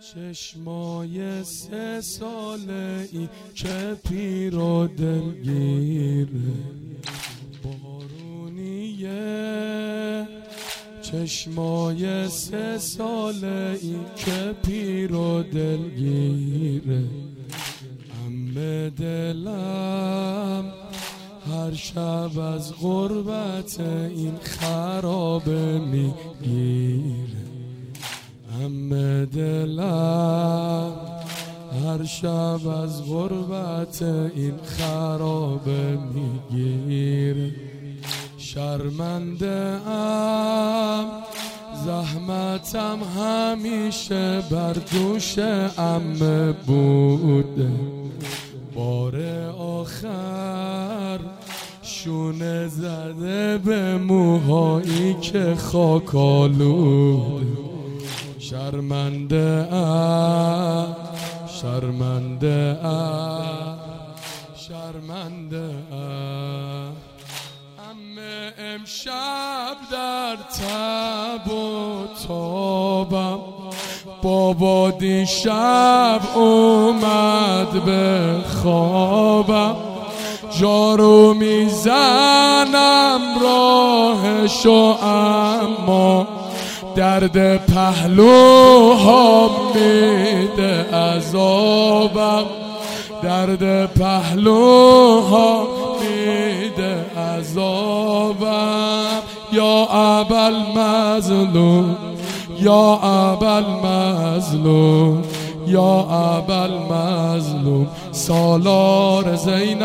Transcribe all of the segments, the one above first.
چشمای 3 ساله ای که پیر و دلگیره بارونیه. چشمای 3 ساله ای که پیر و دلگیره. عمه دلم هر شب از غربت این خرابه میگیره. عمه دلم هر شب از غربت این خرابه میگیره. شرمنده ام زحمتم همیشه بر دوش عمه بوده. بار آخر شونه زده به موهایی که خاک آلوده. شرمنده ام شرمنده ام شرمنده ام. عمه امشب در تب و تابم، بابا دیشب اومد به خوابم. جارو میزنم راهشو اما درد پهلوها میده عذابم. درد پهلوها میده عذابم. یا ابل مظلوم یا ابل مظلوم یا ابل مظلوم سالار زینب.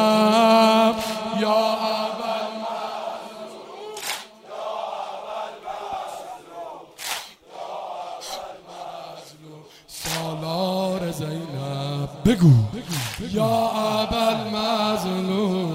یا ابل مظلوم یا ابل مظلوم سالار زینب. بگو یا ابل مظلوم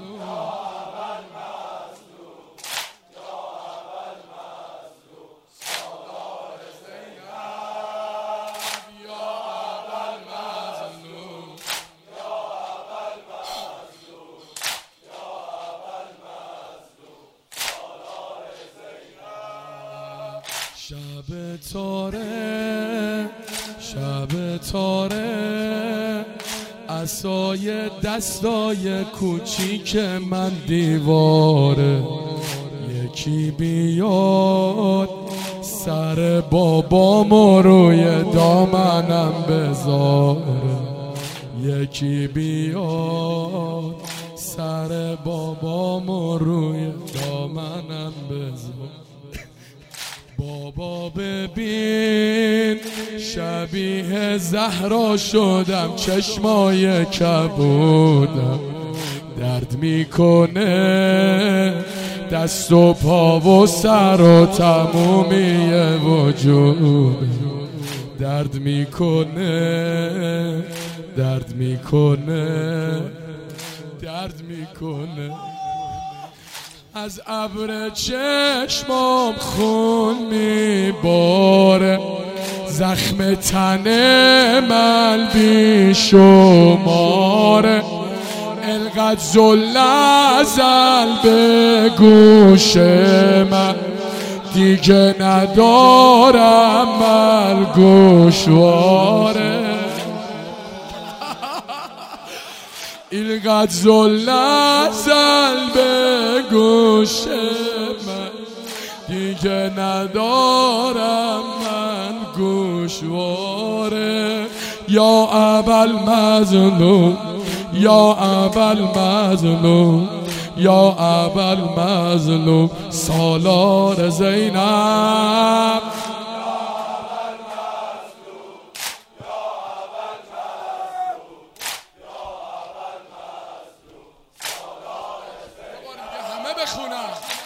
شب تاره شب تاره عصای دستای کوچیک من دیواره. یکی بیاد سر بابامو روی دامنم بذاره. یکی بیاد سر بابامو روی دامنم بذاره. بابا ببین شبیه زهرا شدم، چشمای کبودم درد میکنه دست و پا و سر و تمومی وجود. درد میکنه درد میکنه درد میکنه. از ابر چشمام خون میباره، زخم تن من بیشماره. انقدر ذل ازل به گوش من دیگه ندارم من گوشواره. اینقدر ذل ازل به گوش من دیگه ندارم من گوشواره. یا ابل مظلوم یا ابل مظلوم یا ابل مظلوم سالار زینب. همه بخونم